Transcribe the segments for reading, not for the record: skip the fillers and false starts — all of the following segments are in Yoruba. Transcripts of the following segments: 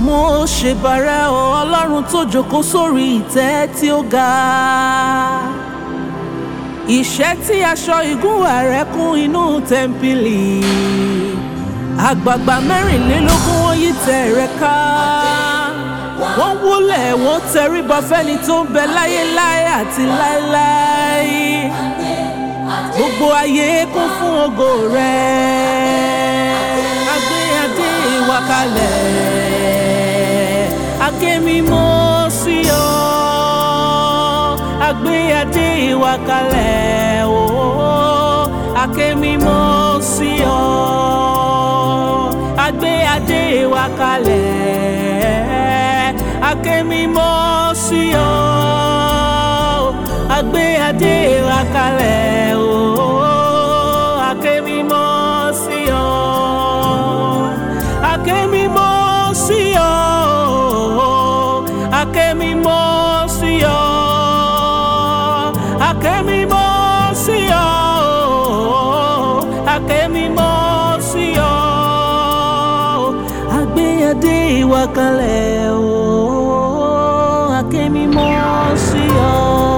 mo ṣèbàrẹ̀ o ọlọ́run tó jókòó sórí ìtẹ́ tí ó ga. Ìṣẹ́ tí aṣọ ìgúnwà rẹ̀ kún inú tẹ́ḿpìlì. Àgbààgbà mẹ́rìnlélógún wọ́n yí tẹ́ rẹ̀ ká. Wọ́n wólẹ̀ wọ́n tẹríba fẹ́ni tó ń bẹ láyéláé àti láéláé. Gbogbo ayé kún fún ògo rẹ̀. A gbé adé wa kalẹ̀. A gbé mímọ́ sí ọ. A gbé adé wa kalẹ̀ o. A gbé mímọ́ sí ọ. A gbé adé wa kalẹ̀. A gbé mímọ́ sí ọ. A gbé adé wa kalẹ̀ o. A gbé mímọ́ sí ọ. A gbé mímọ́ sí ọ. A gbé mímọ́ sí ọ. A gbé mímọ́ sí ọ. A gbé mímọ́ sí ọ. A gbé adé wa kalẹ̀ o. A gbé mímọ́ sí ọ.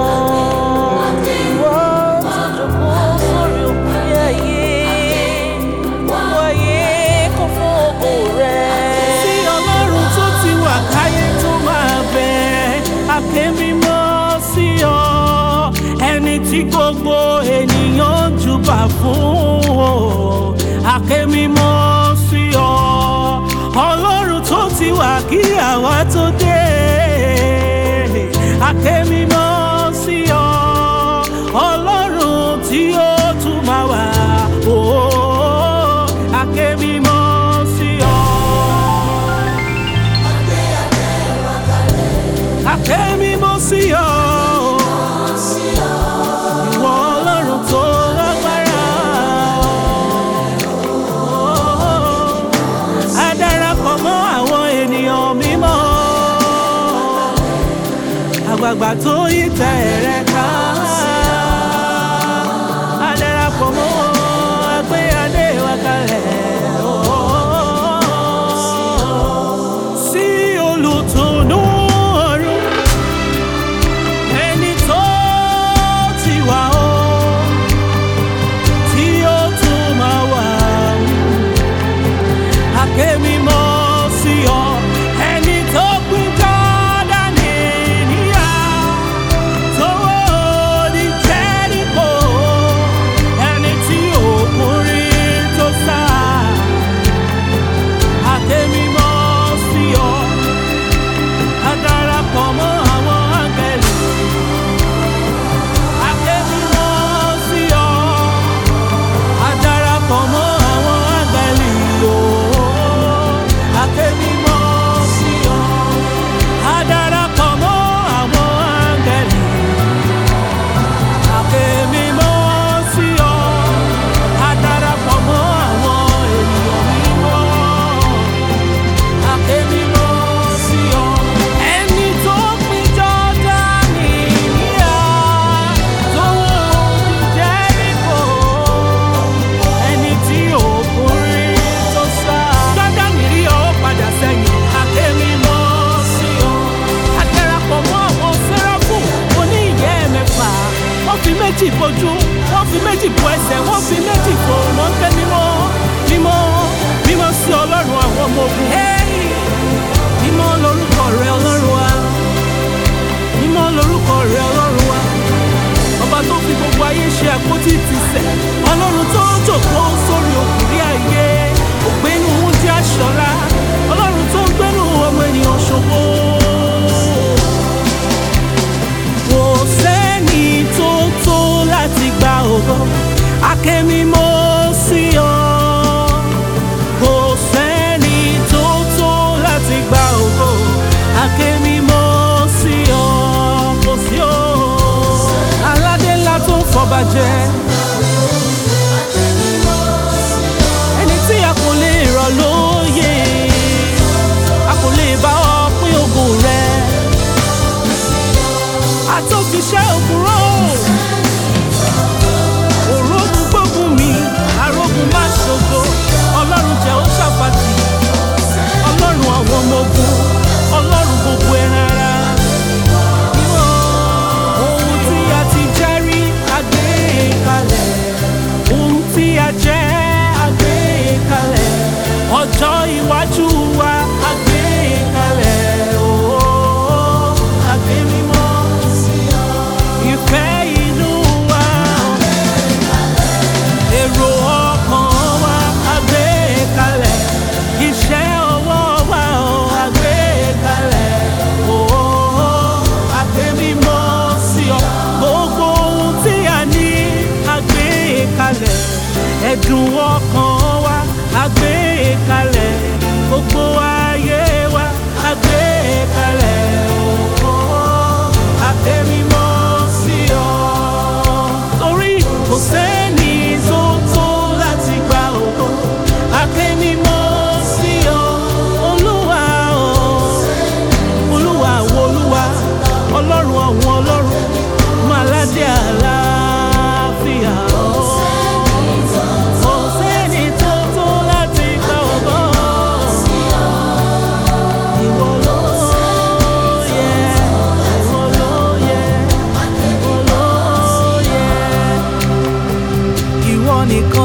Tí gbogbo ènìyàn júbà fún o, a ké mímọ́ sí ọ. Ọlọ́run tó ti wà kí àwa tó dé, a ké mímọ́ sí ọ. Ọlọ́run tí ó tún máa wà o, a ké mímọ́ sí ọ. A ké mímọ́ sí ọ. Àgbààgbà tó yí tẹ́ rẹ̀ ká. A darapọ̀ mọ́ a gbé adé wa kalẹ̀ o. Sí olùtùnú ọ̀run, ẹni tó ti wà o, tí ó tún máa wà. A ké mímọ́ sí ọ. Méjì bojú, wọ́n fi méjì bo ẹsẹ̀, wọ́n fi méjì fò, wọ́n ké mímọ́, mímọ́, mímọ́ sí Ọlọ́run àwọn ọmọ ogun. Mímọ́ lórúkọ rẹ Ọlọ́run wa, mímọ́ lórúkọ rẹ Ọlọ́run wa. Ọba tó fi gbogbo ayé ṣe àpótí ìtìsẹ̀, Ọlọ́run tó jókòó sórí òkúrí ayé, ògbénu oúnjẹ aṣọra, Ọlọ́run tó ń gbénu ọmọ ènìyàn ṣògo. Kò sẹ́ni tó tó láti gba ògo, a ké mímọ́ sí ọ. Kò sẹ́ni tó tó láti gba ògo, a ké mímọ́ sí ọ. Kò sí o, aládé ńlá tó ń fọba jẹ, ẹni tí ọjọ́ iwájú wa a gbé kalẹ̀ o, a gbé mímọ́ sí ọ. Ìfẹ́ inú wa, èrò ọkàn wa a gbé kalẹ̀. Iṣẹ́ ọwọ́ wa a gbé kalẹ̀ o, a gbé mímọ́ sí ọ. Gbogbo ohun tí a ní a gbé kalẹ̀. Ẹ̀dùn ọkàn wa a gbé kalẹ̀. Gbogbo ayé wa a gbé kalẹ̀ o, a gbé mímọ́ sí ọ. Torí kò sẹ́ni tó tó láti gba ògo, a gbé mímọ́ sí ọ. Olúwa o, Olúwa wo Olúwa, Ọlọ́run àwọn ọlọ́run, Màládé àlàáfíà o. Kò sẹ́ni tó tó láti gba ògo. Ìwọ ló yẹ, ìwọ ló yẹ, ìwọ ló yẹ. Ìwọ nìkan